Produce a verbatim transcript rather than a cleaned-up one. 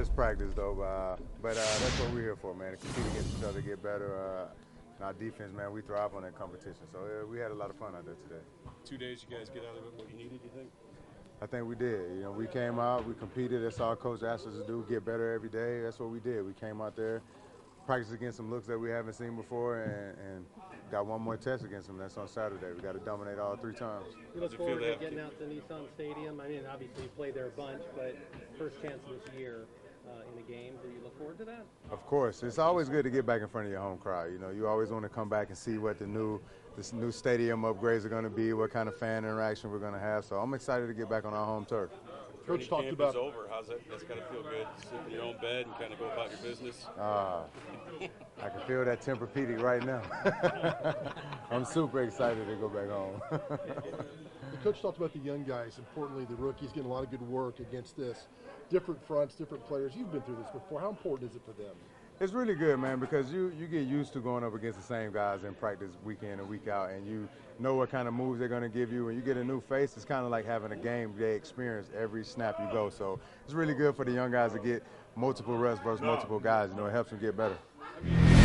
just practice, though. Uh, but uh, that's what we're here for, man, to compete against each other, get better. Uh, and our defense, man, we thrive on that competition. So uh, we had a lot of fun out there today. Two days, you guys get out of it what you needed, you think? I think we did. You know, we came out, we competed. That's all Coach asked us to do, get better every day. That's what we did. We came out there, practiced against some looks that we haven't seen before, and, and got one more test against them. That's on Saturday. We got to dominate all three times. You look forward to getting out to Nissan Stadium. I mean, obviously you played there a bunch, but first chance this year uh, in a game. Do you look forward to that? Of course. It's always good to get back in front of your home crowd. You know, you always want to come back and see what the new this new stadium upgrades are going to be, what kind of fan interaction we're going to have. So I'm excited to get back on our home turf. Coach talked about. It's over. How's that? That's got to feel good. Sit in your own bed and kind of go about your business. Uh, I can feel that Tempur-Pedic right now. I'm super excited to go back home. The coach talked about the young guys, importantly the rookies getting a lot of good work against this. Different fronts, different players. You've been through this before. How important is it for them? It's really good, man, because you, you get used to going up against the same guys in practice week in and week out, and you know what kind of moves they're going to give you. When you get a new face, it's kind of like having a game day experience every snap you go. So it's really good for the young guys to get multiple reps versus multiple guys. You know, it helps them get better.